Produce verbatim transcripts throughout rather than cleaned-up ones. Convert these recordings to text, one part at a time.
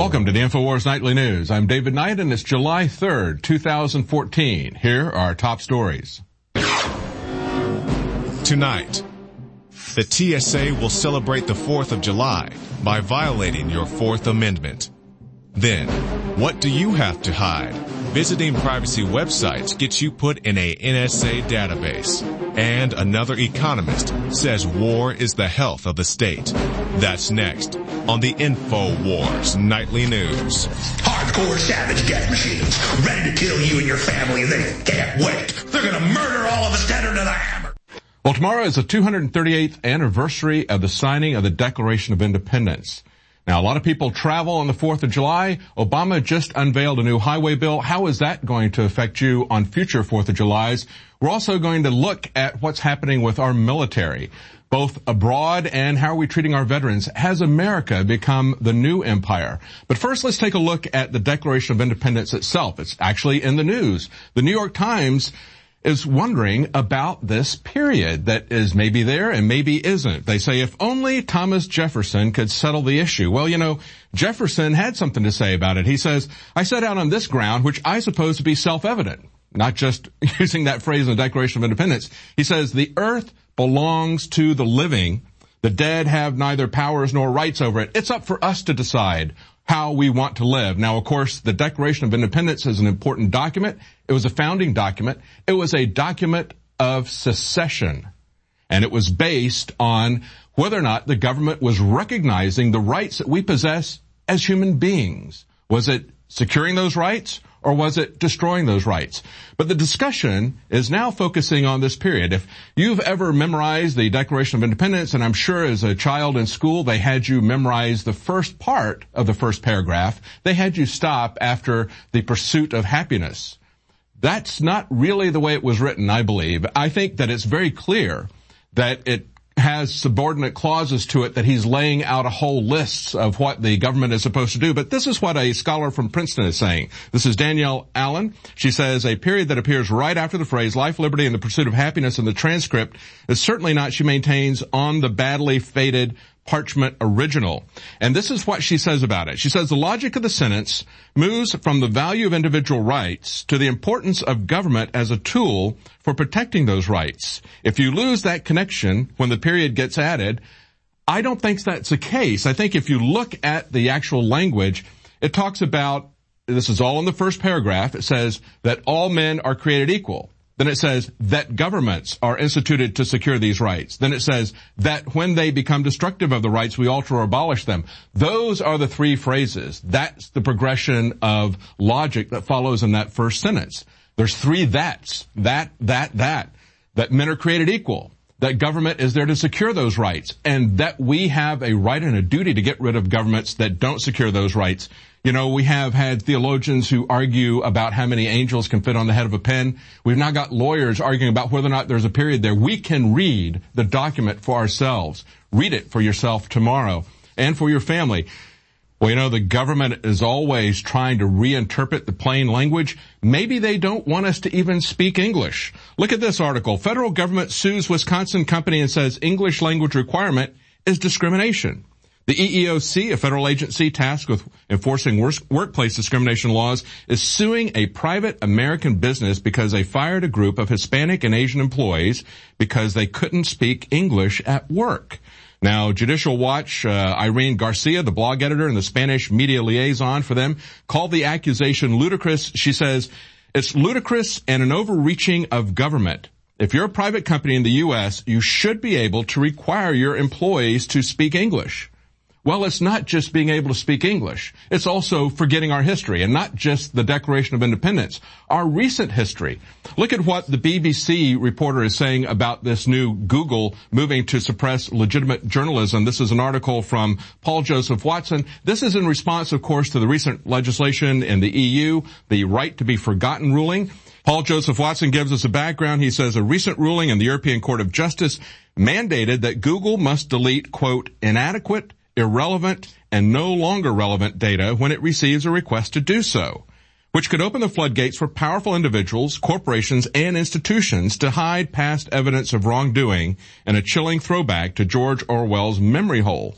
Welcome to the InfoWars Nightly News. I'm David Knight, and it's July third, two thousand fourteen. Here are our top stories. Tonight, the T S A will celebrate the fourth of July by violating your Fourth Amendment. Then, what do you have to hide? Visiting privacy websites gets you put in a N S A database. And another economist says war is the health of the state. That's next on the InfoWars Nightly News. Hardcore savage death machines, ready to kill you and your family, and they can't wait. They're gonna murder all of us dead under the hammer. Well, tomorrow is the two hundred thirty-eighth anniversary of the signing of the Declaration of Independence. Now, a lot of people travel on the fourth of July. Obama just unveiled a new highway bill. How is that going to affect you on future fourth of Julys? We're also going to look at what's happening with our military, both abroad and how are we treating our veterans. Has America become the new empire? But first, let's take a look at the Declaration of Independence itself. It's actually in the news. The New York Times is wondering about this period that is maybe there and maybe isn't. They say if only Thomas Jefferson could settle the issue. Well, you know, Jefferson had something to say about it. He says, I set out on this ground, which I suppose to be self-evident, not just using that phrase in the Declaration of Independence. He says, the earth belongs to the living. The dead have neither powers nor rights over it. It's up for us to decide how we want to live. Now, of course, the Declaration of Independence is an important document. It was a founding document. It was a document of secession. And it was based on whether or not the government was recognizing the rights that we possess as human beings. Was it securing those rights, or was it destroying those rights? But the discussion is now focusing on this period. If you've ever memorized the Declaration of Independence, and I'm sure as a child in school they had you memorize the first part of the first paragraph, they had you stop after the pursuit of happiness. That's not really the way it was written, I believe. I think that it's very clear that it has subordinate clauses to it, that he's laying out a whole list of what the government is supposed to do. But this is what a scholar from Princeton is saying. This is Danielle Allen. She says a period that appears right after the phrase life, liberty, and the pursuit of happiness in the transcript is certainly not, she maintains, on the badly faded parchment original. And this is what she says about it. She says the logic of the sentence moves from the value of individual rights to the importance of government as a tool for protecting those rights. If you lose that connection when the period gets added, I don't think that's the case. I think if you look at the actual language, it talks about, this is all in the first paragraph, it says that all men are created equal. Then it says that governments are instituted to secure these rights. Then it says that when they become destructive of the rights, we alter or abolish them. Those are the three phrases. That's the progression of logic that follows in that first sentence. There's three that's. That, that, that. That men are created equal. That government is there to secure those rights. And that we have a right and a duty to get rid of governments that don't secure those rights. You know, we have had theologians who argue about how many angels can fit on the head of a pin. We've now got lawyers arguing about whether or not there's a period there. We can read the document for ourselves. Read it for yourself tomorrow and for your family. Well, you know, the government is always trying to reinterpret the plain language. Maybe they don't want us to even speak English. Look at this article. Federal government sues Wisconsin company and says English language requirement is discrimination. The E E O C, a federal agency tasked with enforcing workplace discrimination laws, is suing a private American business because they fired a group of Hispanic and Asian employees because they couldn't speak English at work. Now, Judicial Watch, uh, Irene Garcia, the blog editor and the Spanish media liaison for them, called the accusation ludicrous. She says, it's ludicrous and an overreaching of government. If you're a private company in the U S, you should be able to require your employees to speak English. Well, it's not just being able to speak English. It's also forgetting our history, and not just the Declaration of Independence, our recent history. Look at what the B B C reporter is saying about this new Google moving to suppress legitimate journalism. This is an article from Paul Joseph Watson. This is in response, of course, to the recent legislation in the E U, the right to be forgotten ruling. Paul Joseph Watson gives us a background. He says a recent ruling in the European Court of Justice mandated that Google must delete, quote, inadequate, irrelevant, and no longer relevant data when it receives a request to do so, which could open the floodgates for powerful individuals, corporations, and institutions to hide past evidence of wrongdoing, and a chilling throwback to George Orwell's memory hole.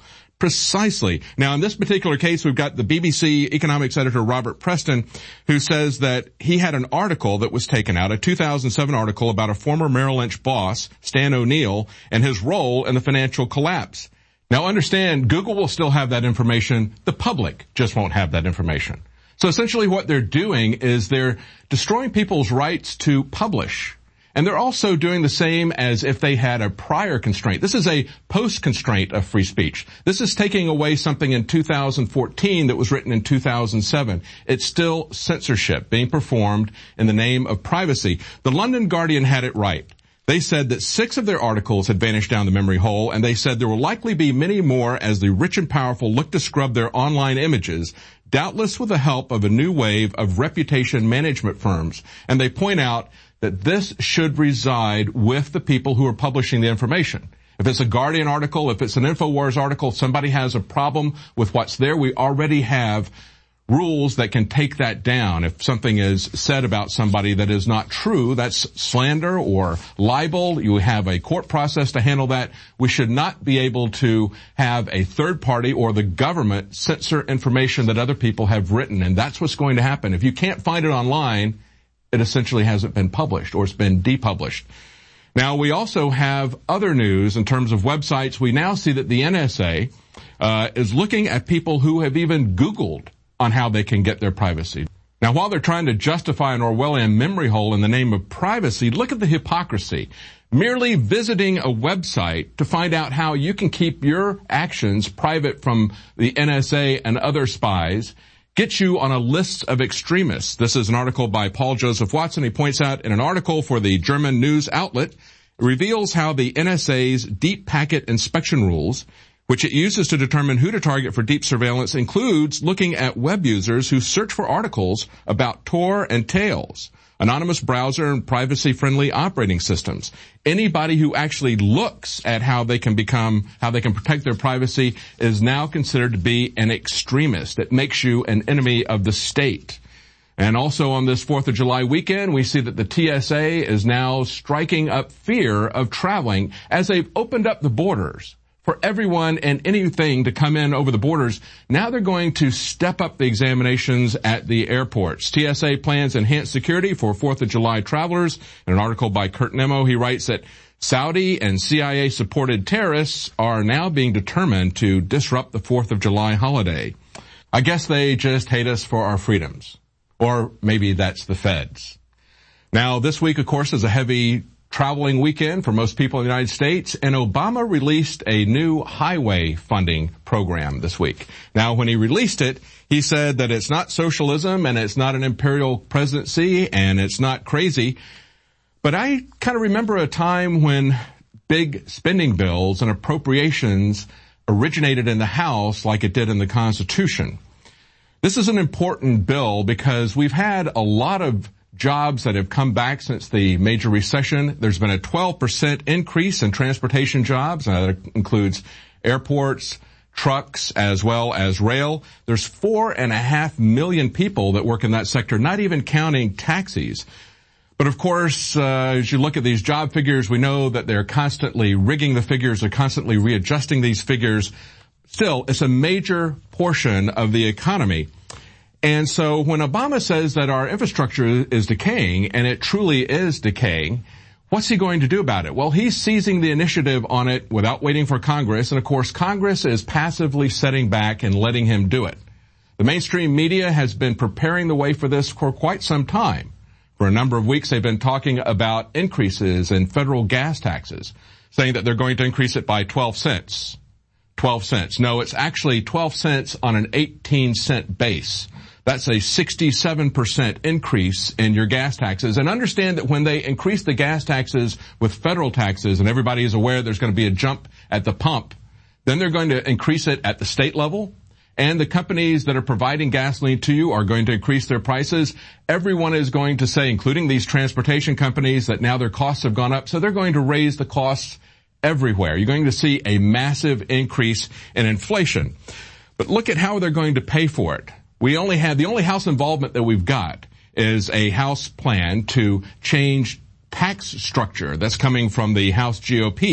Precisely. Now, in this particular case, we've got the B B C economics editor Robert Preston, who says that he had an article that was taken out, a two thousand seven article about a former Merrill Lynch boss, Stan O'Neill, and his role in the financial collapse. Now, understand, Google will still have that information. The public just won't have that information. So essentially what they're doing is they're destroying people's rights to publish. And they're also doing the same as if they had a prior constraint. This is a post-constraint of free speech. This is taking away something in two thousand fourteen that was written in two thousand seven. It's still censorship being performed in the name of privacy. The London Guardian had it right. They said that six of their articles had vanished down the memory hole, and they said there will likely be many more as the rich and powerful look to scrub their online images, doubtless with the help of a new wave of reputation management firms. And they point out that this should reside with the people who are publishing the information. If it's a Guardian article, if it's an InfoWars article, somebody has a problem with what's there, we already have rules that can take that down. If something is said about somebody that is not true, that's slander or libel. You have a court process to handle that. We should not be able to have a third party or the government censor information that other people have written, and that's what's going to happen. If you can't find it online, it essentially hasn't been published or it's been depublished. Now, we also have other news in terms of websites. We now see that the N S A uh, is looking at people who have even Googled on how they can get their privacy. Now, while they're trying to justify an Orwellian memory hole in the name of privacy, look at the hypocrisy. Merely visiting a website to find out how you can keep your actions private from the N S A and other spies gets you on a list of extremists. This is an article by Paul Joseph Watson. He points out in an article for the German news outlet, it reveals how the N S A's deep packet inspection rules, which it uses to determine who to target for deep surveillance, includes looking at web users who search for articles about Tor and Tails, anonymous browser and privacy-friendly operating systems. Anybody who actually looks at how they can become, how they can protect their privacy is now considered to be an extremist. It makes you an enemy of the state. And also on this fourth of July weekend, we see that the T S A is now striking up fear of traveling as they've opened up the borders for everyone and anything to come in over the borders. Now they're going to step up the examinations at the airports. T S A plans enhanced security for fourth of July travelers. In an article by Kurt Nemo, he writes that Saudi and C I A-supported terrorists are now being determined to disrupt the fourth of July holiday. I guess they just hate us for our freedoms. Or maybe that's the feds. Now, this week, of course, is a heavy traveling weekend for most people in the United States, and Obama released a new highway funding program this week. Now, when he released it, he said that it's not socialism and it's not an imperial presidency and it's not crazy. But I kind of remember a time when big spending bills and appropriations originated in the House like it did in the Constitution. This is an important bill because we've had a lot of jobs that have come back since the major recession. There's been a twelve percent increase in transportation jobs. Uh, that includes airports, trucks, as well as rail. There's four and a half million people that work in that sector, not even counting taxis. But of course, uh, as you look at these job figures, we know that they're constantly rigging the figures, they're constantly readjusting these figures. Still, it's a major portion of the economy. And so when Obama says that our infrastructure is decaying, and it truly is decaying, what's he going to do about it? Well, he's seizing the initiative on it without waiting for Congress. And of course, Congress is passively setting back and letting him do it. The mainstream media has been preparing the way for this for quite some time. For a number of weeks, they've been talking about increases in federal gas taxes, saying that they're going to increase it by twelve cents. twelve cents. No, it's actually twelve cents on an eighteen cent base. That's a sixty-seven percent increase in your gas taxes. And understand that when they increase the gas taxes with federal taxes, and everybody is aware there's going to be a jump at the pump, then they're going to increase it at the state level. And the companies that are providing gasoline to you are going to increase their prices. Everyone is going to say, including these transportation companies, that now their costs have gone up. So they're going to raise the costs everywhere. You're going to see a massive increase in inflation. But look at how they're going to pay for it. We only have, the only House involvement that we've got is a House plan to change tax structure that's coming from the House G O P.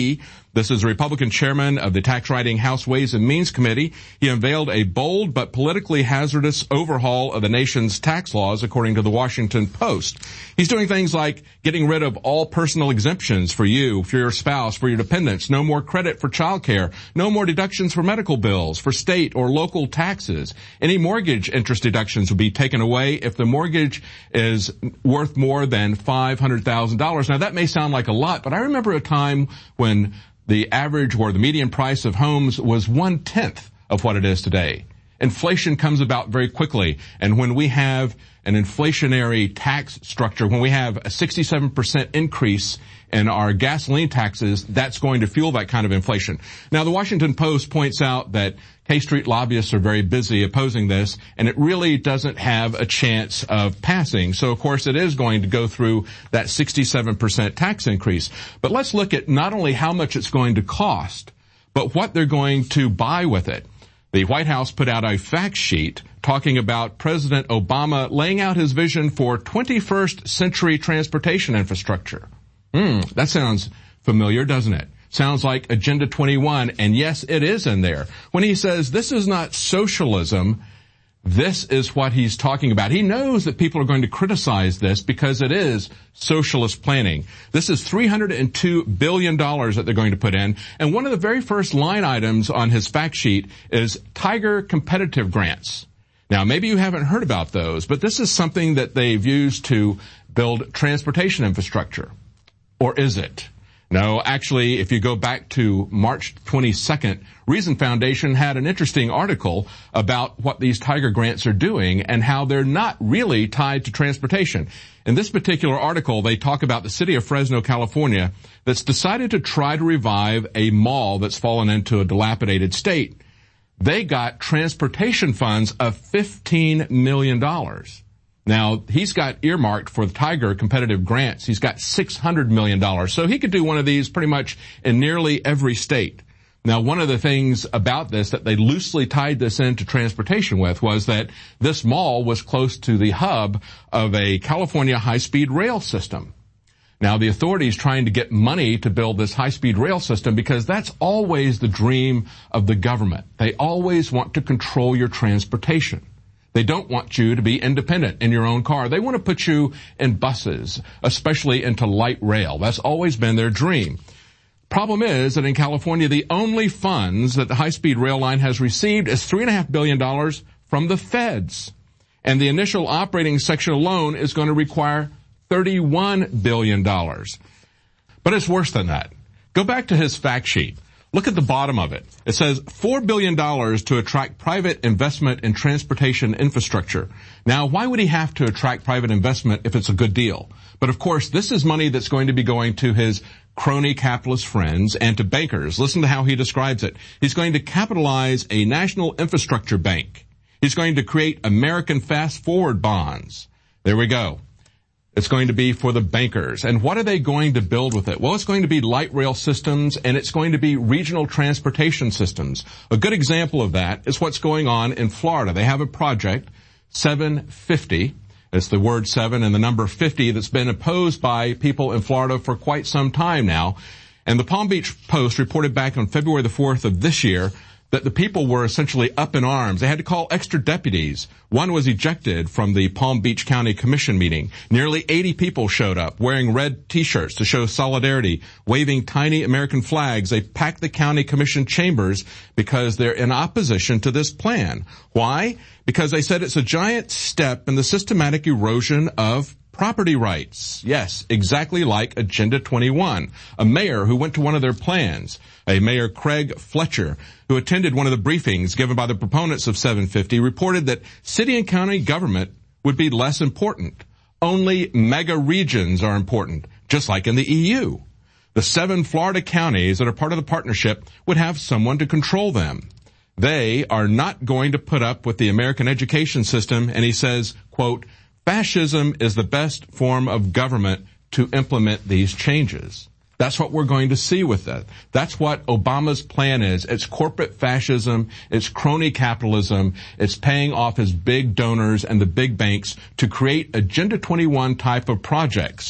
This is the Republican chairman of the tax-writing House Ways and Means Committee. He unveiled a bold but politically hazardous overhaul of the nation's tax laws, according to the Washington Post. He's doing things like getting rid of all personal exemptions for you, for your spouse, for your dependents, no more credit for child care, no more deductions for medical bills, for state or local taxes. Any mortgage interest deductions will be taken away if the mortgage is worth more than five hundred thousand dollars. Now, that may sound like a lot, but I remember a time when the average or the median price of homes was one-tenth of what it is today. Inflation comes about very quickly, and when we have an inflationary tax structure, when we have a sixty-seven percent increase in our gasoline taxes, that's going to fuel that kind of inflation. Now, the Washington Post points out that K Street lobbyists are very busy opposing this, and it really doesn't have a chance of passing. So, of course, it is going to go through that sixty-seven percent tax increase. But let's look at not only how much it's going to cost, but what they're going to buy with it. The White House put out a fact sheet talking about President Obama laying out his vision for twenty-first century transportation infrastructure. Hmm, that sounds familiar, doesn't it? Sounds like Agenda twenty-one, and yes, it is in there. When he says this is not socialism, this is what he's talking about. He knows that people are going to criticize this because it is socialist planning. This is three hundred two billion dollars that they're going to put in, and one of the very first line items on his fact sheet is Tiger competitive grants. Now, maybe you haven't heard about those, but this is something that they've used to build transportation infrastructure. Or is it? No, actually, if you go back to March twenty-second, Reason Foundation had an interesting article about what these Tiger grants are doing and how they're not really tied to transportation. In this particular article, they talk about the city of Fresno, California, that's decided to try to revive a mall that's fallen into a dilapidated state. They got transportation funds of fifteen million dollars. Now, he's got earmarked for the Tiger competitive grants. He's got six hundred million dollars. So he could do one of these pretty much in nearly every state. Now, one of the things about this that they loosely tied this into transportation with was that this mall was close to the hub of a California high-speed rail system. Now, the authorities trying to get money to build this high-speed rail system because that's always the dream of the government. They always want to control your transportation. They don't want you to be independent in your own car. They want to put you in buses, especially into light rail. That's always been their dream. Problem is that in California, the only funds that the high-speed rail line has received is three point five billion dollars from the feds. And the initial operating section alone is going to require thirty-one billion dollars. But it's worse than that. Go back to his fact sheet. Look at the bottom of it. It says four billion dollars to attract private investment in transportation infrastructure. Now, why would he have to attract private investment if it's a good deal? But of course, this is money that's going to be going to his crony capitalist friends and to bankers. Listen to how he describes it. He's going to capitalize a national infrastructure bank. He's going to create American fast forward bonds. There we go. It's going to be for the bankers. And what are they going to build with it? Well, it's going to be light rail systems, and it's going to be regional transportation systems. A good example of that is what's going on in Florida. They have a project, seven fifty. It's the word seven and the number fifty that's been opposed by people in Florida for quite some time now. And the Palm Beach Post reported back on February the fourth of this year that the people were essentially up in arms. They had to call extra deputies. One was ejected from the Palm Beach County Commission meeting. Nearly eighty people showed up wearing red T-shirts to show solidarity, waving tiny American flags. They packed the county commission chambers because they're in opposition to this plan. Why? Because they said it's a giant step in the systematic erosion of property rights. Yes, exactly like Agenda twenty-one. A mayor who went to one of their plans, a Mayor Craig Fletcher, who attended one of the briefings given by the proponents of seven fifty, reported that city and county government would be less important. Only mega regions are important, just like in the E U. The seven Florida counties that are part of the partnership would have someone to control them. They are not going to put up with the American education system, and he says, quote, fascism is the best form of government to implement these changes. That's what we're going to see with that. That's what Obama's plan is. It's corporate fascism. It's crony capitalism. It's paying off his big donors and the big banks to create Agenda twenty-one type of projects.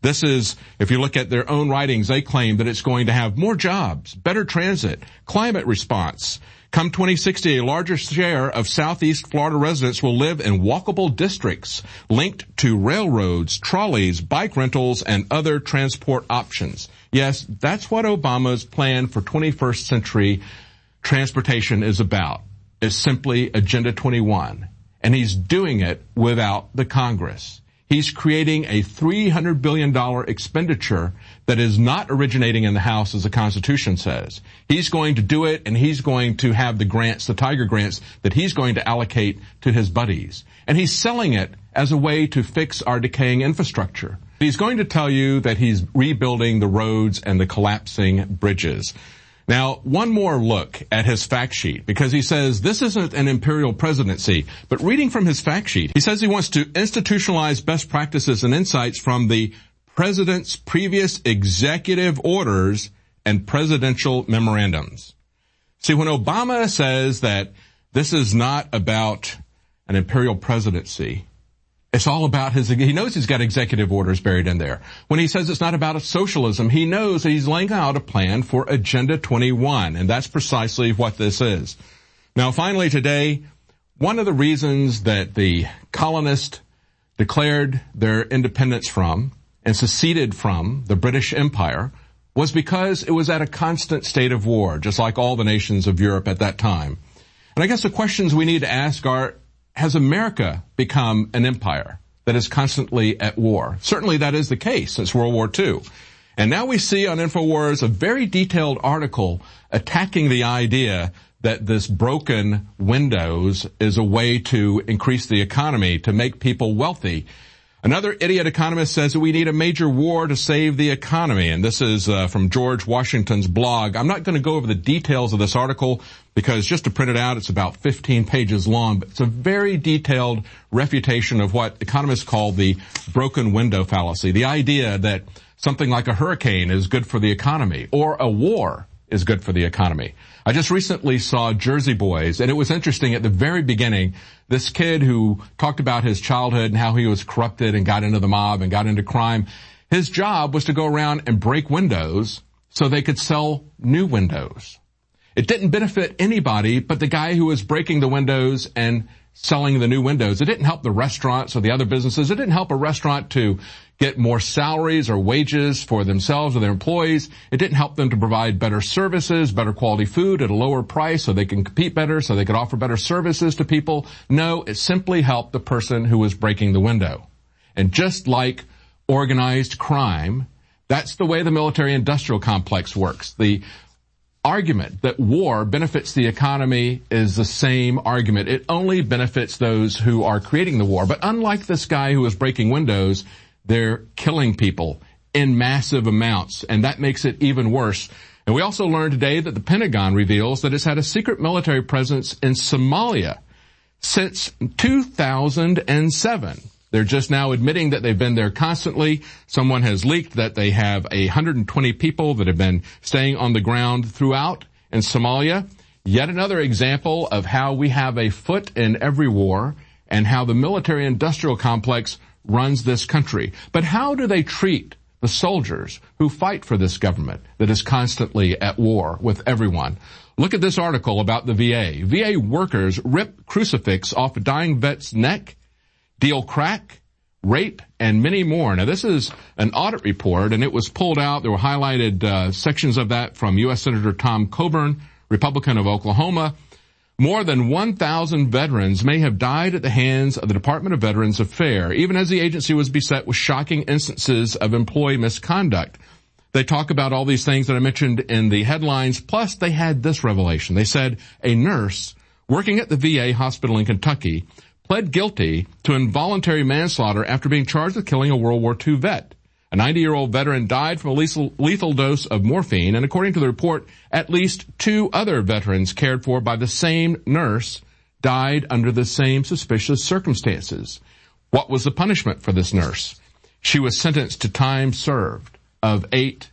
This is, if you look at their own writings, they claim that it's going to have more jobs, better transit, climate response. Come twenty sixty, a larger share of Southeast Florida residents will live in walkable districts linked to railroads, trolleys, bike rentals, and other transport options. Yes, that's what Obama's plan for twenty-first century transportation is about. It's simply Agenda twenty-one. And he's doing it without the Congress. He's creating a three hundred billion dollars expenditure that is not originating in the House, as the Constitution says. He's going to do it, and he's going to have the grants, the Tiger grants, that he's going to allocate to his buddies. And he's selling it as a way to fix our decaying infrastructure. He's going to tell you that he's rebuilding the roads and the collapsing bridges. Now, one more look at his fact sheet, because he says this isn't an imperial presidency, but reading from his fact sheet, he says he wants to institutionalize best practices and insights from the president's previous executive orders and presidential memorandums. See, when Obama says that this is not about an imperial presidency, it's all about his, he knows he's got executive orders buried in there. When he says it's not about a socialism, he knows that he's laying out a plan for Agenda twenty-one, and that's precisely what this is. Now, finally today, one of the reasons that the colonists declared their independence from and seceded from the British Empire was because it was at a constant state of war, just like all the nations of Europe at that time. And I guess the questions we need to ask are, has America become an empire that is constantly at war? Certainly that is the case since World War Two. And now we see on InfoWars a very detailed article attacking the idea that this broken windows is a way to increase the economy, to make people wealthy. Another idiot economist says that we need a major war to save the economy. And this is uh, from George Washington's blog. I'm not going to go over the details of this article because just to print it out, it's about fifteen pages long. But it's a very detailed refutation of what economists call the broken window fallacy. The idea that something like a hurricane is good for the economy or a war is good for the economy. I just recently saw Jersey Boys, and it was interesting at the very beginning, this kid who talked about his childhood and how he was corrupted and got into the mob and got into crime. His job was to go around and break windows so they could sell new windows. It didn't benefit anybody but the guy who was breaking the windows and selling the new windows. It didn't help the restaurants or the other businesses. It didn't help a restaurant to get more salaries or wages for themselves or their employees. It didn't help them to provide better services, better quality food at a lower price so they can compete better, so they could offer better services to people. No, it simply helped the person who was breaking the window. And just like organized crime, that's the way the military-industrial complex works. The argument that war benefits the economy is the same argument. It only benefits those who are creating the war. But unlike this guy who was breaking windows, they're killing people in massive amounts, and that makes it even worse. And we also learned today that the Pentagon reveals that it's had a secret military presence in Somalia since two thousand seven. They're just now admitting that they've been there constantly. Someone has leaked that they have one hundred twenty people that have been staying on the ground throughout in Somalia. Yet another example of how we have a foot in every war and how the military-industrial complex runs this country. But how do they treat the soldiers who fight for this government that is constantly at war with everyone? Look at this article about the V A. V A workers rip crucifix off a dying vet's neck, deal crack, rape, and many more. Now, this is an audit report, and it was pulled out. There were highlighted uh, sections of that from U S Senator Tom Coburn, Republican of Oklahoma. More than one thousand veterans may have died at the hands of the Department of Veterans Affairs, even as the agency was beset with shocking instances of employee misconduct. They talk about all these things that I mentioned in the headlines, plus they had this revelation. They said a nurse working at the V A hospital in Kentucky pled guilty to involuntary manslaughter after being charged with killing a World War Two vet. A ninety-year-old veteran died from a lethal, lethal dose of morphine, and according to the report, at least two other veterans cared for by the same nurse died under the same suspicious circumstances. What was the punishment for this nurse? She was sentenced to time served of eight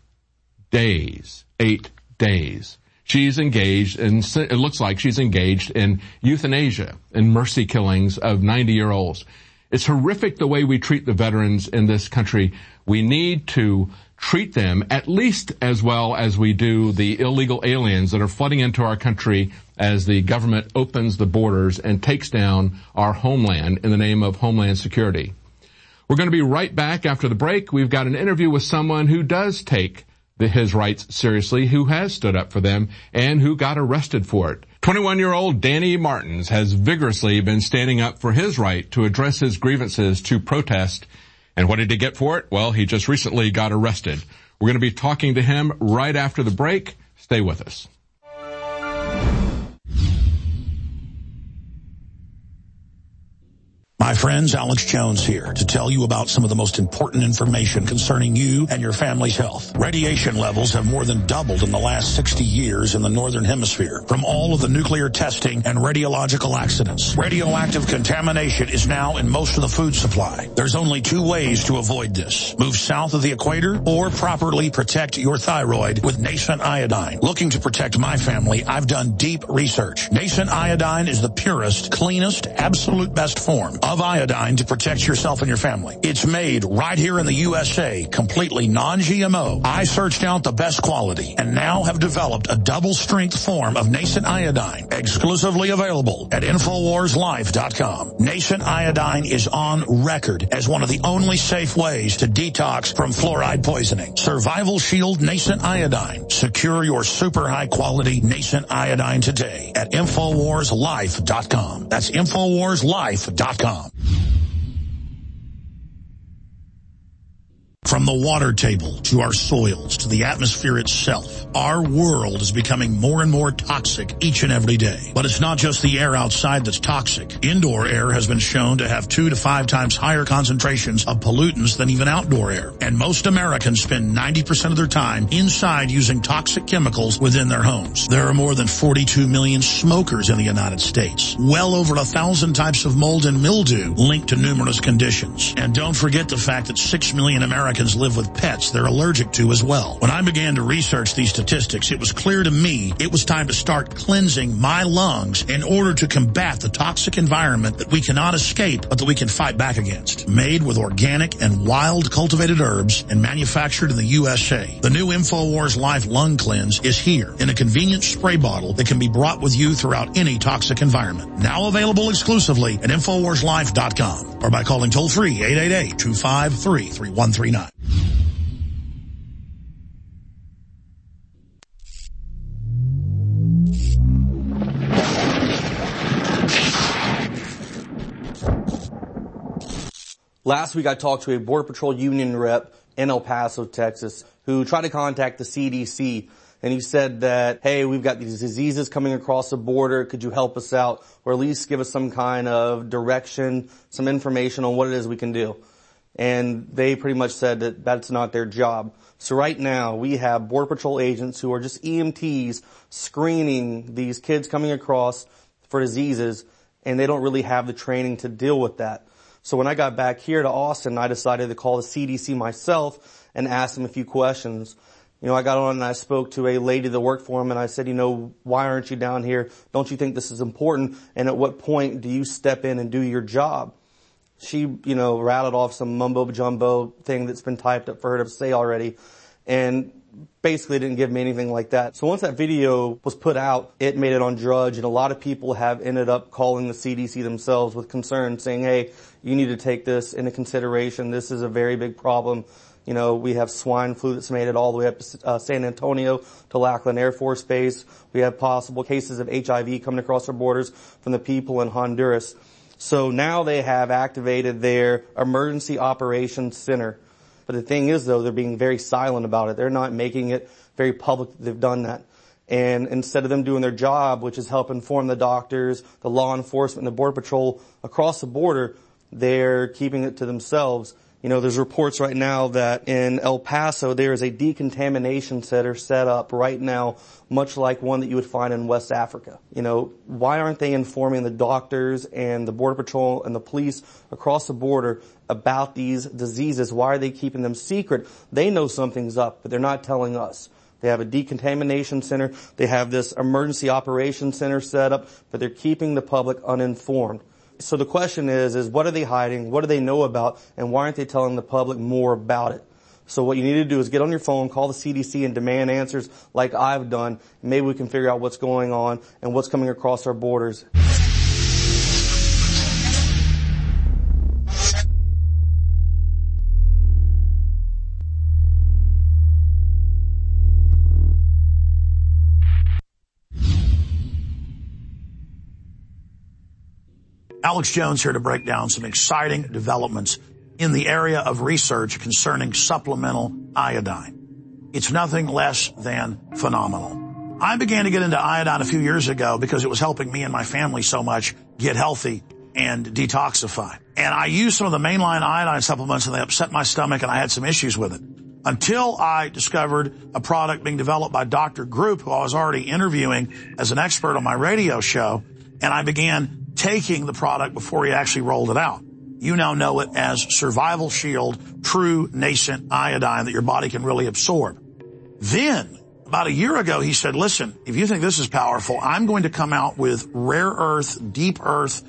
days. Eight days. She's engaged in, it looks like she's engaged in euthanasia and mercy killings of ninety-year-olds. It's horrific the way we treat the veterans in this country. We need to treat them at least as well as we do the illegal aliens that are flooding into our country as the government opens the borders and takes down our homeland in the name of Homeland Security. We're going to be right back after the break. We've got an interview with someone who does take the, his rights seriously, who has stood up for them, and who got arrested for it. twenty-one-year-old Danny Martins has vigorously been standing up for his right to address his grievances to protest. And what did he get for it? Well, he just recently got arrested. We're going to be talking to him right after the break. Stay with us. My friends, Alex Jones here to tell you about some of the most important information concerning you and your family's health. Radiation levels have more than doubled in the last sixty years in the Northern Hemisphere from all of the nuclear testing and radiological accidents. Radioactive contamination is now in most of the food supply. There's only two ways to avoid this. Move south of the equator or properly protect your thyroid with Nascent Iodine. Looking to protect my family, I've done deep research. Nascent Iodine is the purest, cleanest, absolute best form of iodine to protect yourself and your family. It's made right here in the U S A, completely non G M O. I searched out the best quality and now have developed a double strength form of Nascent Iodine, exclusively available at Infowars Life dot com. Nascent Iodine is on record as one of the only safe ways to detox from fluoride poisoning. Survival Shield Nascent Iodine. Secure your super high quality Nascent Iodine today at Infowars Life dot com. That's Infowars Life dot com. From the water table to our soils to the atmosphere itself, our world is becoming more and more toxic each and every day. But it's not just the air outside that's toxic. Indoor air has been shown to have two to five times higher concentrations of pollutants than even outdoor air. And most Americans spend ninety percent of their time inside using toxic chemicals within their homes. There are more than forty-two million smokers in the United States. Well over a thousand types of mold and mildew linked to numerous conditions. And don't forget the fact that six million Americans live with pets they're allergic to as well. When I began to research these statistics, it was clear to me it was time to start cleansing my lungs in order to combat the toxic environment that we cannot escape, but that we can fight back against. Made with organic and wild cultivated herbs and manufactured in the U S A, the new InfoWars Life Lung Cleanse is here in a convenient spray bottle that can be brought with you throughout any toxic environment. Now available exclusively at Infowars Life dot com or by calling toll-free eight eight eight, two five three, three one three nine. Last week I talked to a Border Patrol union rep in El Paso, Texas, who tried to contact the C D C, and he said that, hey, we've got these diseases coming across the border, could you help us out, or at least give us some kind of direction, some information on what it is we can do. And they pretty much said that that's not their job. So right now we have Border Patrol agents who are just E M Ts screening these kids coming across for diseases, and they don't really have the training to deal with that. So when I got back here to Austin, I decided to call the C D C myself and ask them a few questions. You know, I got on and I spoke to a lady that worked for them, and I said, you know, why aren't you down here? Don't you think this is important? And at what point do you step in and do your job? She, you know, rattled off some mumbo-jumbo thing that's been typed up for her to say already, and basically didn't give me anything like that. So once that video was put out, it made it on Drudge, and a lot of people have ended up calling the C D C themselves with concern, saying, hey, you need to take this into consideration. This is a very big problem. You know, we have swine flu that's made it all the way up to uh, San Antonio to Lackland Air Force Base. We have possible cases of H I V coming across our borders from the people in Honduras. So now they have activated their Emergency Operations Center. But the thing is, though, they're being very silent about it. They're not making it very public that they've done that. And instead of them doing their job, which is help inform the doctors, the law enforcement, and the Border Patrol across the border, they're keeping it to themselves. You know, there's reports right now that in El Paso there is a decontamination center set up right now, much like one that you would find in West Africa. You know, why aren't they informing the doctors and the Border Patrol and the police across the border about these diseases? Why are they keeping them secret? They know something's up, but they're not telling us. They have a decontamination center. They have this emergency operations center set up, but they're keeping the public uninformed. So the question is, is what are they hiding? What do they know about? And why aren't they telling the public more about it? So what you need to do is get on your phone, call the C D C and demand answers like I've done. Maybe we can figure out what's going on and what's coming across our borders. Alex Jones here to break down some exciting developments in the area of research concerning supplemental iodine. It's nothing less than phenomenal. I began to get into iodine a few years ago because it was helping me and my family so much get healthy and detoxify. And I used some of the mainline iodine supplements and they upset my stomach and I had some issues with it. Until I discovered a product being developed by Doctor Group, who I was already interviewing as an expert on my radio show, and I began taking the product before he actually rolled it out. You now know it as Survival Shield True Nascent Iodine that your body can really absorb. Then, about a year ago, he said, listen, if you think this is powerful, I'm going to come out with rare earth, deep earth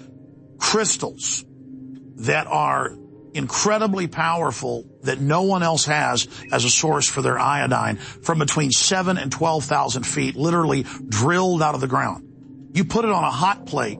crystals that are incredibly powerful that no one else has as a source for their iodine from between seven and twelve thousand feet, literally drilled out of the ground. You put it on a hot plate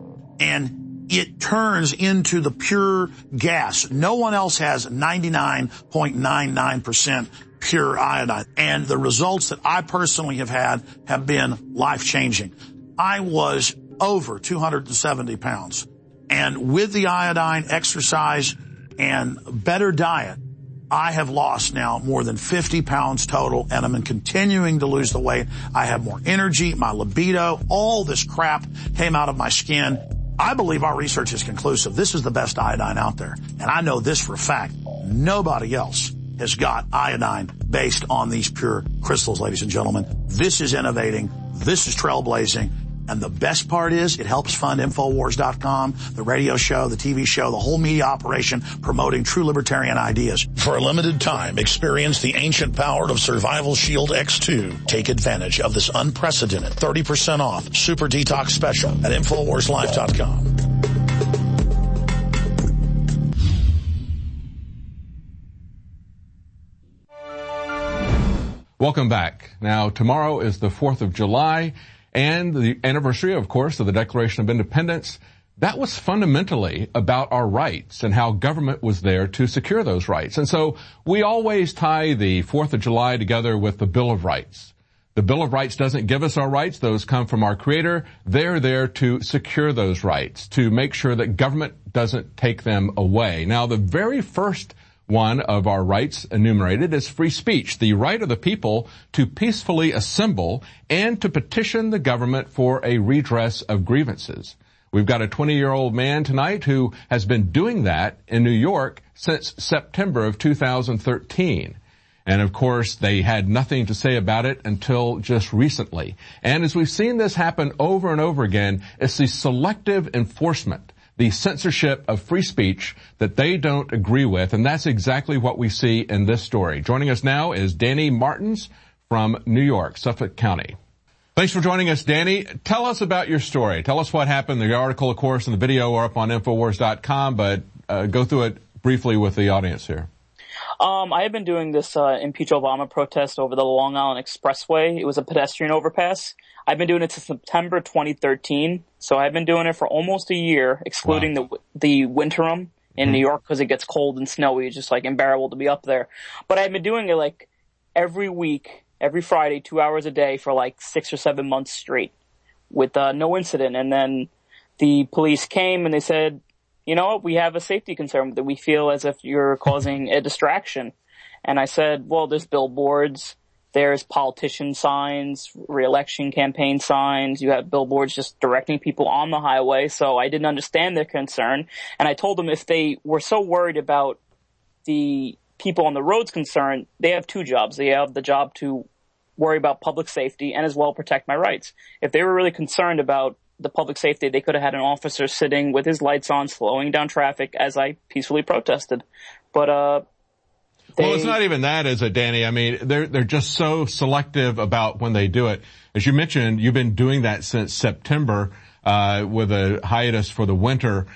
and it turns into the pure gas. No one else has ninety-nine point nine nine percent pure iodine. And the results that I personally have had have been life-changing. I was over two hundred seventy pounds. And with the iodine, exercise, and better diet, I have lost now more than fifty pounds total, and I'm continuing to lose the weight. I have more energy, my libido, all this crap came out of my skin. I believe our research is conclusive. This is the best iodine out there. And I know this for a fact. Nobody else has got iodine based on these pure crystals, ladies and gentlemen. This is innovating. This is trailblazing. And the best part is it helps fund Infowars dot com, the radio show, the T V show, the whole media operation promoting true libertarian ideas. For a limited time, experience the ancient power of Survival Shield X two. Take advantage of this unprecedented thirty percent off Super Detox Special at Infowars Life dot com. Welcome back. Now, tomorrow is the fourth of July. And the anniversary, of course, of the Declaration of Independence. That was fundamentally about our rights and how government was there to secure those rights. And so we always tie the fourth of July together with the Bill of Rights. The Bill of Rights doesn't give us our rights. Those come from our Creator. They're there to secure those rights, to make sure that government doesn't take them away. Now, the very first one of our rights enumerated is free speech, the right of the people to peacefully assemble and to petition the government for a redress of grievances. We've got a twenty-year-old man tonight who has been doing that in New York since September of two thousand thirteen. And of course, they had nothing to say about it until just recently. And as we've seen this happen over and over again, it's the selective enforcement, the censorship of free speech that they don't agree with, and that's exactly what we see in this story. Joining us now is Danny Martins from New York, Suffolk County. Thanks for joining us, Danny. Tell us about your story. Tell us what happened. The article, of course, and the video are up on Infowars dot com, but uh, go through it briefly with the audience here. Um, I have been doing this uh, Impeach Obama protest over the Long Island Expressway. It was a pedestrian overpass. I've been doing it since September twenty thirteen, so I've been doing it for almost a year, excluding wow. the the winterim in mm-hmm. New York because it gets cold and snowy. It's just like unbearable to be up there. But I've been doing it like every week, every Friday, two hours a day for like six or seven months straight with uh, no incident. And then the police came and they said, you know what, we have a safety concern that we feel as if you're causing a distraction. And I said, well, there's billboards. There's politician signs, re-election campaign signs. You have billboards just directing people on the highway. So I didn't understand their concern. And I told them if they were so worried about the people on the roads concerned, they have two jobs. They have the job to worry about public safety and as well protect my rights. If they were really concerned about the public safety, they could have had an officer sitting with his lights on, slowing down traffic as I peacefully protested. But, uh, They, well, it's not even that, is it, Danny? I mean, they're, they're just so selective about when they do it. As you mentioned, you've been doing that since September, uh, with a hiatus for the winter.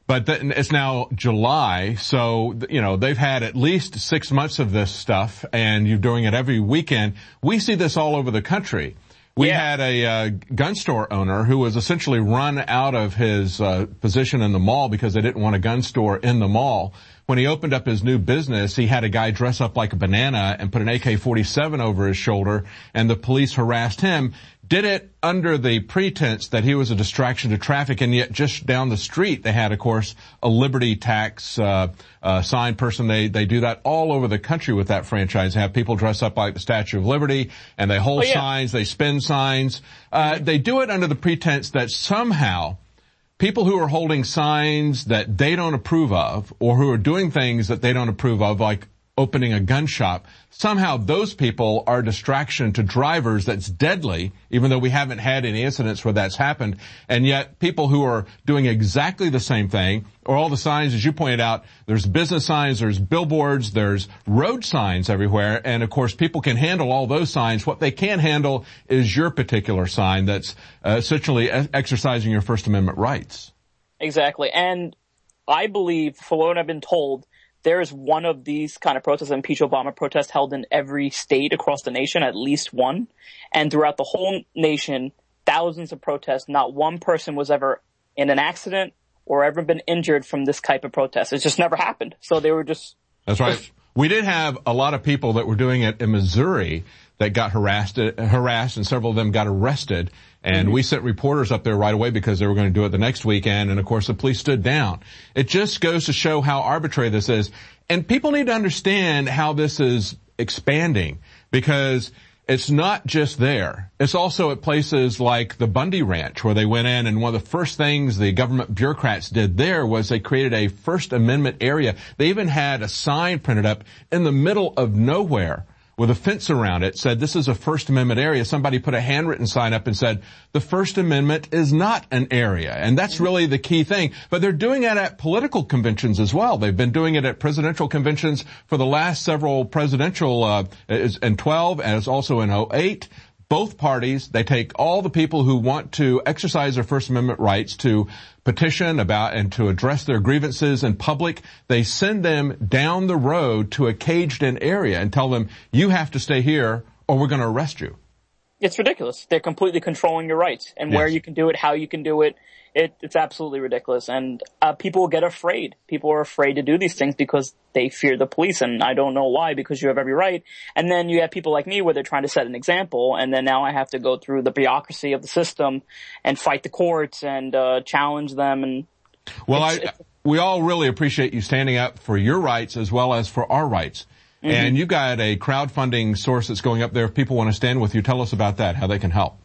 But th- it's now July, so, you know, they've had at least six months of this stuff, and you're doing it every weekend. We see this all over the country. We yeah. had a uh, gun store owner who was essentially run out of his uh, position in the mall because they didn't want a gun store in the mall. When he opened up his new business, he had a guy dress up like a banana and put an A K forty-seven over his shoulder, and the police harassed him. Did it under the pretense that he was a distraction to traffic, and yet just down the street they had, of course, a Liberty Tax uh, uh sign person. They they do that all over the country with that franchise. They have people dress up like the Statue of Liberty, and they hold oh, yeah. signs, they spin signs. Uh They do it under the pretense that somehow people who are holding signs that they don't approve of, or who are doing things that they don't approve of, like opening a gun shop, somehow those people are a distraction to drivers that's deadly, even though we haven't had any incidents where that's happened. And yet people who are doing exactly the same thing, or all the signs, as you pointed out, there's business signs, there's billboards, there's road signs everywhere, and of course people can handle all those signs. What they can't handle is your particular sign that's uh, essentially exercising your First Amendment rights. Exactly. And I believe, for what I've been told, there is one of these kind of protests, Impeach Obama protests, held in every state across the nation, at least one. And throughout the whole nation, thousands of protests, not one person was ever in an accident or ever been injured from this type of protest. It just never happened. So they were just... That's right. We did have a lot of people that were doing it in Missouri that got harassed, harassed, and several of them got arrested. And mm-hmm. we sent reporters up there right away because they were going to do it the next weekend. And of course, the police stood down. It just goes to show how arbitrary this is. And people need to understand how this is expanding, because it's not just there. It's also at places like the Bundy Ranch, where they went in, and one of the first things the government bureaucrats did there was they created a First Amendment area. They even had a sign printed up in the middle of nowhere with a fence around it, said this is a First Amendment area. Somebody put a handwritten sign up and said the First Amendment is not an area. And that's really the key thing. But they're doing it at political conventions as well. They've been doing it at presidential conventions for the last several presidential, uh, in twelve, as also in oh eight. Both parties, they take all the people who want to exercise their First Amendment rights to petition about and to address their grievances in public. They send them down the road to a caged-in area and tell them, you have to stay here or we're going to arrest you. It's ridiculous. They're completely controlling your rights and yes. where you can do it, how you can do it. It, it's absolutely ridiculous. And uh, people get afraid. People are afraid to do these things because they fear the police. And I don't know why, because you have every right. And then you have people like me where they're trying to set an example. And then now I have to go through the bureaucracy of the system and fight the courts and uh, challenge them. And Well, it's, I, it's, we all really appreciate you standing up for your rights as well as for our rights. Mm-hmm. And you've got a crowdfunding source that's going up there. If people want to stand with you, tell us about that, how they can help.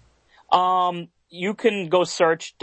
Um, you can go search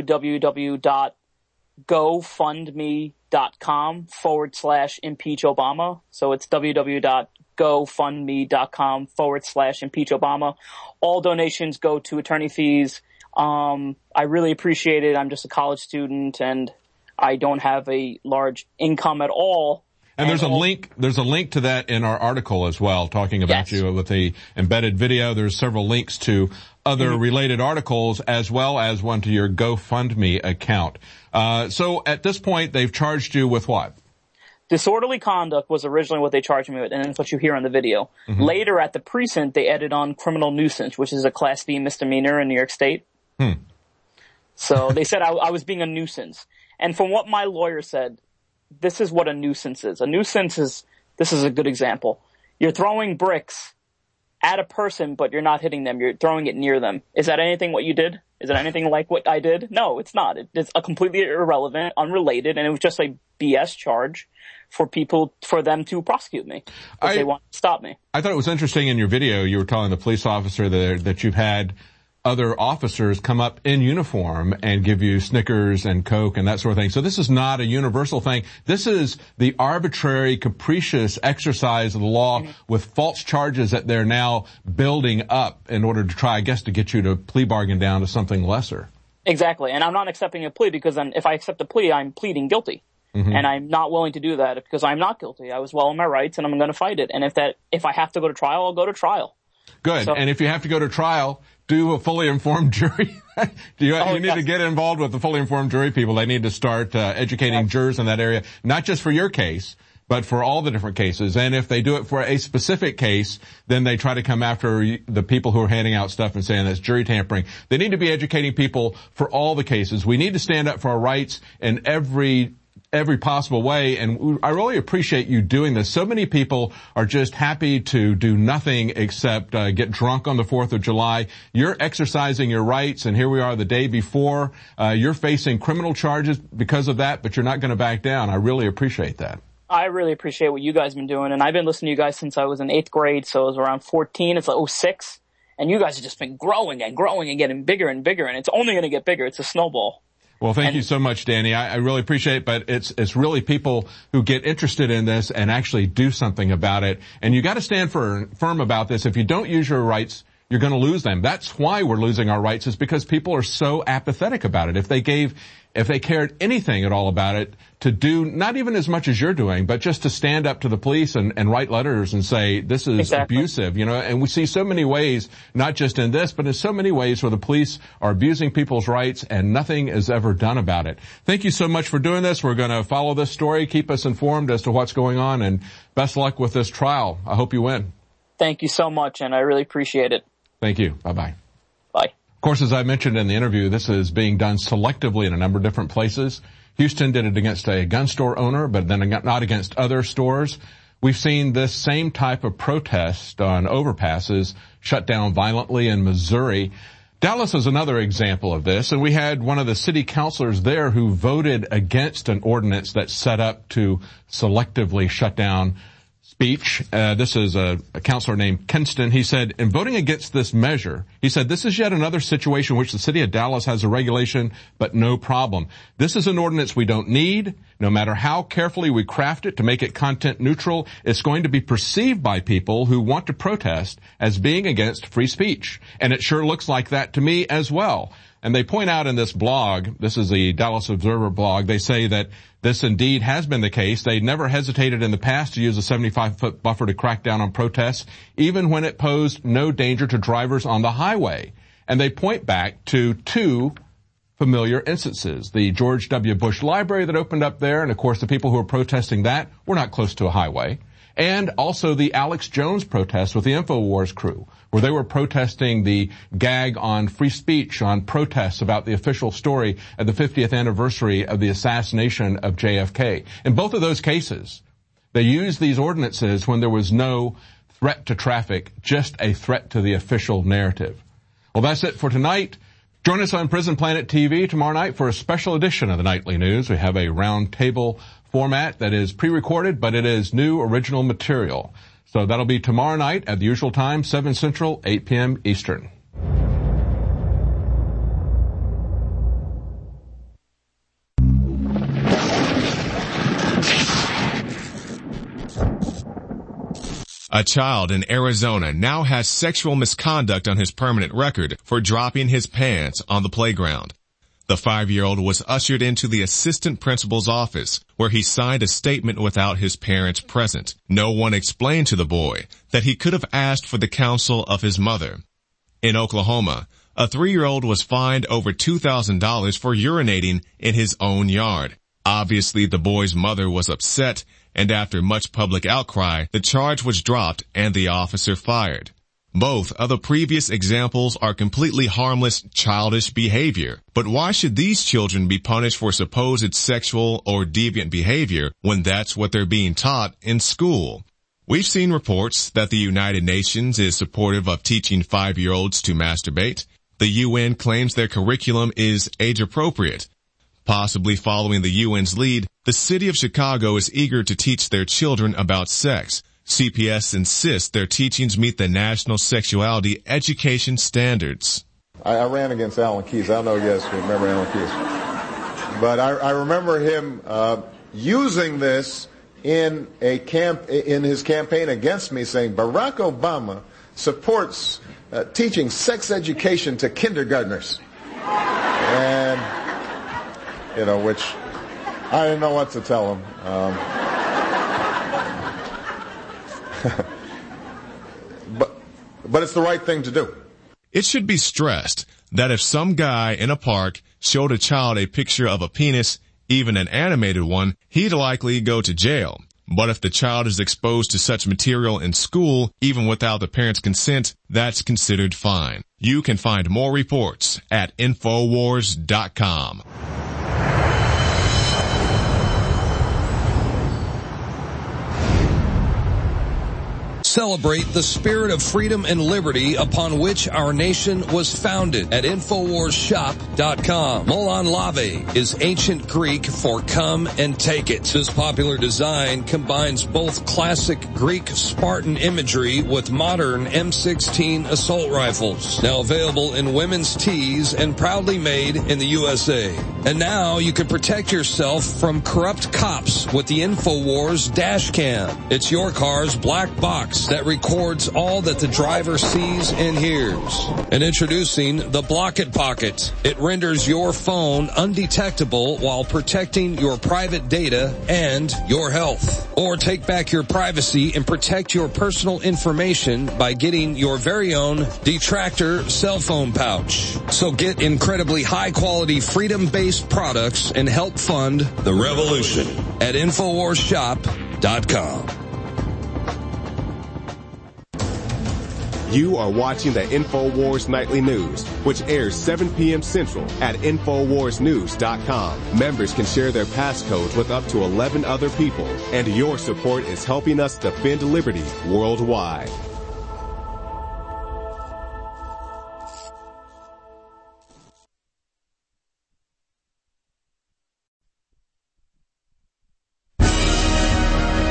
www.gofundme.com forward slash impeach Obama. So it's www.gofundme.com forward slash impeach Obama. All donations go to attorney fees. Um, I really appreciate it. I'm just a college student and I don't have a large income at all. And there's a link, there's a link to that in our article as well, talking about yes. you with the embedded video. There's several links to other mm-hmm. related articles as well as one to your GoFundMe account. Uh, so at this point, they've charged you with what? Disorderly conduct was originally what they charged me with, and that's what you hear on the video. Mm-hmm. Later at the precinct, they added on criminal nuisance, which is a Class B misdemeanor in New York State. Hmm. So they said I, I was being a nuisance. And from what my lawyer said, this is what a nuisance is. A nuisance is, this is a good example. You're throwing bricks at a person, but you're not hitting them. You're throwing it near them. Is that anything what you did? Is it anything like what I did? No, it's not. It's a completely irrelevant, unrelated, and it was just a B S charge for people, for them to prosecute me if I, they want to stop me. I thought it was interesting in your video, you were telling the police officer there that you've had other officers come up in uniform and give you Snickers and Coke and that sort of thing. So this is not a universal thing. This is the arbitrary, capricious exercise of the law mm-hmm. with false charges that they're now building up in order to try, I guess, to get you to plea bargain down to something lesser. Exactly. And I'm not accepting a plea because then if I accept a plea, I'm pleading guilty. Mm-hmm. And I'm not willing to do that because I'm not guilty. I was well in my rights and I'm going to fight it. And if that, if I have to go to trial, I'll go to trial. Good. So, and if you have to go to trial, do a fully informed jury? do you, oh, you need yes. to get involved with the fully informed jury people. They need to start uh, educating yes. jurors in that area, not just for your case, but for all the different cases. And if they do it for a specific case, then they try to come after the people who are handing out stuff and saying that's jury tampering. They need to be educating people for all the cases. We need to stand up for our rights in every every possible way, and I really appreciate you doing this. So many people are just happy to do nothing except uh, get drunk on the fourth of July. You're exercising your rights, and here we are the day before. Uh, you're facing criminal charges because of that, but you're not going to back down. I really appreciate that. I really appreciate what you guys have been doing, and I've been listening to you guys since I was in eighth grade, so it was around fourteen. It's like oh six, and you guys have just been growing and growing and getting bigger and bigger, and it's only going to get bigger. It's a snowball. Well, thank and, you so much, Danny. I, I really appreciate it, but it's it's really people who get interested in this and actually do something about it. And you got to stand for, firm about this. If you don't use your rights, you're going to lose them. That's why we're losing our rights, is because people are so apathetic about it. If they gave, if they cared anything at all about it, to do not even as much as you're doing, but just to stand up to the police and, and write letters and say this is exactly. abusive, you know, and we see so many ways, not just in this, but in so many ways where the police are abusing people's rights and nothing is ever done about it. Thank you so much for doing this. We're going to follow this story, keep us informed as to what's going on, and best luck with this trial. I hope you win. Thank you so much, and I really appreciate it. Thank you. Bye-bye. Bye. Of course, as I mentioned in the interview, this is being done selectively in a number of different places. Houston did it against a gun store owner, but then not against other stores. We've seen this same type of protest on overpasses shut down violently in Missouri. Dallas is another example of this, and we had one of the city councilors there who voted against an ordinance that's set up to selectively shut down speech. Uh, this is a, a counselor named Kinston. He said, in voting against this measure, he said, this is yet another situation in which the city of Dallas has a regulation, but no problem. This is an ordinance we don't need. No matter how carefully we craft it to make it content neutral, it's going to be perceived by people who want to protest as being against free speech. And it sure looks like that to me as well. And they point out in this blog, this is the Dallas Observer blog, they say that this indeed has been the case. They never hesitated in the past to use a seventy-five foot buffer to crack down on protests, even when it posed no danger to drivers on the highway. And they point back to two familiar instances. The George W. Bush Library that opened up there, and of course the people who were protesting that were not close to a highway. And also the Alex Jones protest with the InfoWars crew, where they were protesting the gag on free speech, on protests about the official story of the fiftieth anniversary of the assassination of J F K. In both of those cases, they used these ordinances when there was no threat to traffic, just a threat to the official narrative. Well, that's it for tonight. Join us on Prison Planet T V tomorrow night for a special edition of the Nightly News. We have a round table format that is pre-recorded, but it is new original material. So that'll be tomorrow night at the usual time, seven Central, eight p.m. Eastern. A child in Arizona now has sexual misconduct on his permanent record for dropping his pants on the playground. The five-year-old was ushered into the assistant principal's office, where he signed a statement without his parents present. No one explained to the boy that he could have asked for the counsel of his mother. In Oklahoma, a three-year-old was fined over two thousand dollars for urinating in his own yard. Obviously, the boy's mother was upset, and after much public outcry, the charge was dropped and the officer fired. Both of the previous examples are completely harmless, childish behavior. But why should these children be punished for supposed sexual or deviant behavior when that's what they're being taught in school? We've seen reports that the United Nations is supportive of teaching five-year-olds to masturbate. The U N claims their curriculum is age-appropriate. Possibly following the U N's lead, the city of Chicago is eager to teach their children about sex. C P S insists their teachings meet the National Sexuality Education Standards. I, I ran against Alan Keyes. I don't know if you guys remember Alan Keyes. But I, I remember him uh, using this in a camp in his campaign against me, saying Barack Obama supports uh, teaching sex education to kindergartners. And, you know, which I didn't know what to tell him. Um, But, but it's the right thing to do. It should be stressed that if some guy in a park showed a child a picture of a penis, even an animated one, he'd likely go to jail. But if the child is exposed to such material in school, even without the parent's consent, that's considered fine. You can find more reports at Infowars dot com. Celebrate the spirit of freedom and liberty upon which our nation was founded at Infowars Shop dot com. Molon Lave is ancient Greek for come and take it. This popular design combines both classic Greek Spartan imagery with modern M sixteen assault rifles. Now available in women's tees and proudly made in the U S A. And now you can protect yourself from corrupt cops with the Infowars dash cam. It's your car's black box that records all that the driver sees and hears. And introducing the Block It Pocket. It renders your phone undetectable while protecting your private data and your health. Or take back your privacy and protect your personal information by getting your very own Detractor cell phone pouch. So get incredibly high quality freedom-based products and help fund the revolution at Infowars Shop dot com. You are watching the InfoWars Nightly News, which airs seven p.m. Central at Infowars News dot com. Members can share their passcodes with up to eleven other people, and your support is helping us defend liberty worldwide.